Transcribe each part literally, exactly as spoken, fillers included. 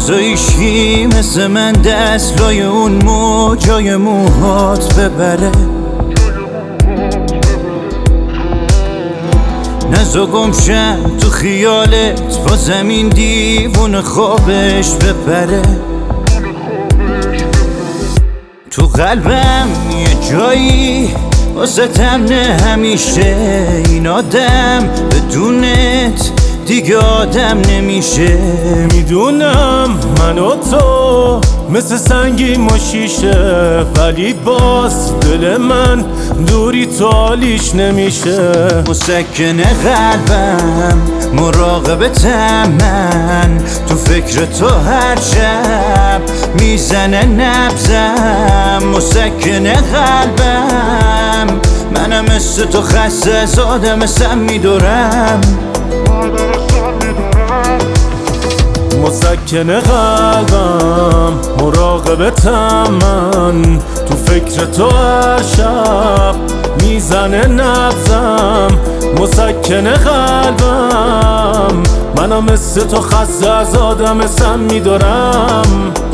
نزایشی مثل من دست لای اون موجای موهات ببره، نزا گمشم تو خیالت با زمین دیوون خوابش بپره. تو قلبم یه جایی واسه تمنه همیشه، این آدم بدونت دیگه آدم نمیشه. میدونم من و تو مثل سنگی و شیشه، ولی باز دل من دوری تو حالیش نمیشه. مسکن قلبم مراقبتم من، تو فکر تو هر شب میزنه نبزم. مسکن قلبم منم مثل تو خسته از آدم سم میدورم. مسکن قلبم مراقبتم من، تو فکر تو هر شب میزنه نبزم. مسکن قلبم منم مثل تو خسته از آدم سم میدارم.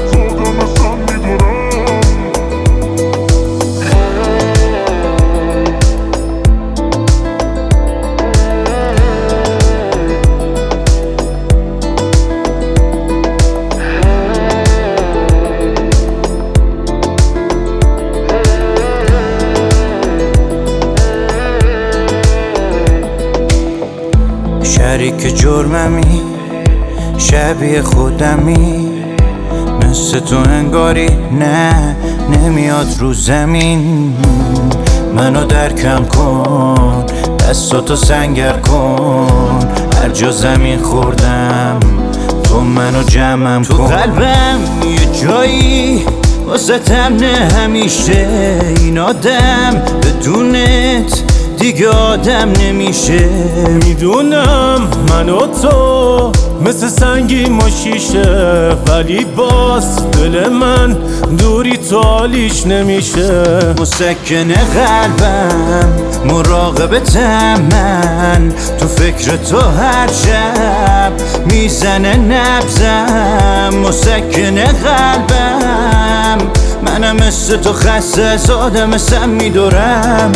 شریک جرممی شبیه خودمی، مثل تو انگاری نه نمیاد رو زمین. منو درکم کن دستاتو سنگر کن، هر جا زمین خوردم تو منو جمعم کن. تو قلبم یه جایی واسه تمنه همیشه، این آدم بدونت دیگه آدم نمیشه. میدونم من و تو مثل سنگی و شیشه، ولی باز دل من دوری تو حالیش نمیشه. مسکن قلبم مراقبتم من، تو فکر تو هر شب میزنه نبزم. مسکن قلبم منم مثل تو خسته از آدم سم میدورم.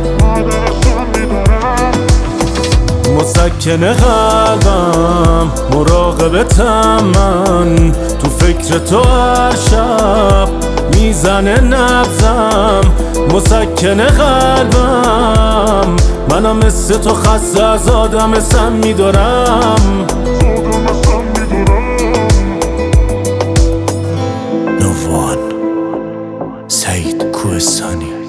مسکن قلبم مراقبتم من، تو فکر تو هر شب میزنه نبزم. مسکن قلبم منم مثل تو خسته از آدم سم میدارم. نووان سعید کوهستانی.